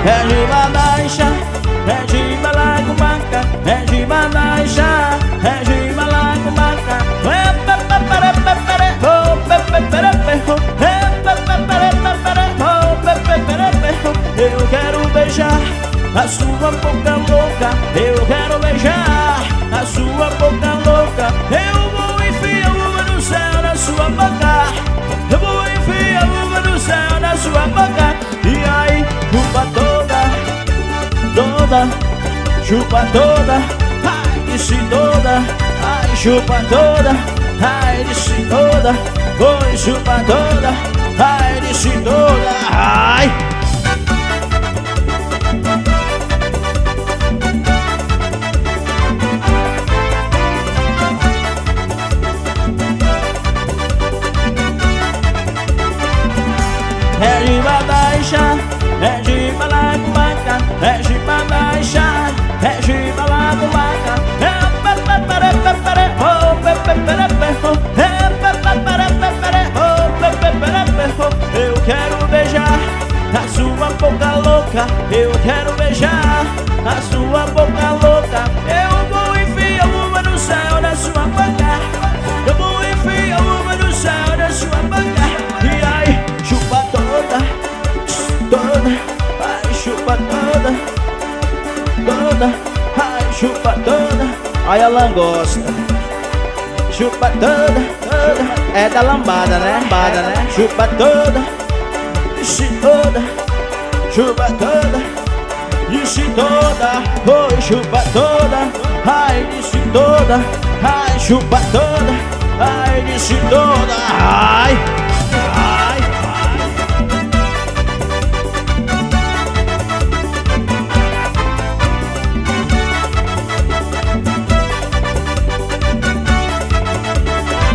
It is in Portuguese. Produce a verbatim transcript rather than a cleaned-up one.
é de balacha, é de balagumaca, é de balacha, é de balagumaca. Eu quero beijar a sua boca louca, eu quero beijar a sua boca louca. Eu vou enfiar uma no céu na sua boca, eu vou enfiar uma no céu na sua boca. E aí, chupa toda, toda, chupa toda, ai, disse toda, ai, chupa toda, ai, disse toda, oi, chupa toda, ai, disse toda, ai. É de balacha, é de balagumaca, é de balacha, é de balagumaca. Eu quero beijar a sua boca louca, eu quero beijar a sua boca louca. Eu vou enfiar uma no céu da sua boca, eu vou enfiar uma no céu da sua boca. E aí, chupa toda, toda, ai, chupa toda, toda, ai, chupa toda. Aí a langosta, chupa toda, toda. É da lambada, né? Lambada, né? Chupa toda, disse toda, chupa toda, disse toda, oi, chupa toda, ai, disse toda, ai, chupa toda, ai, disse toda, ai.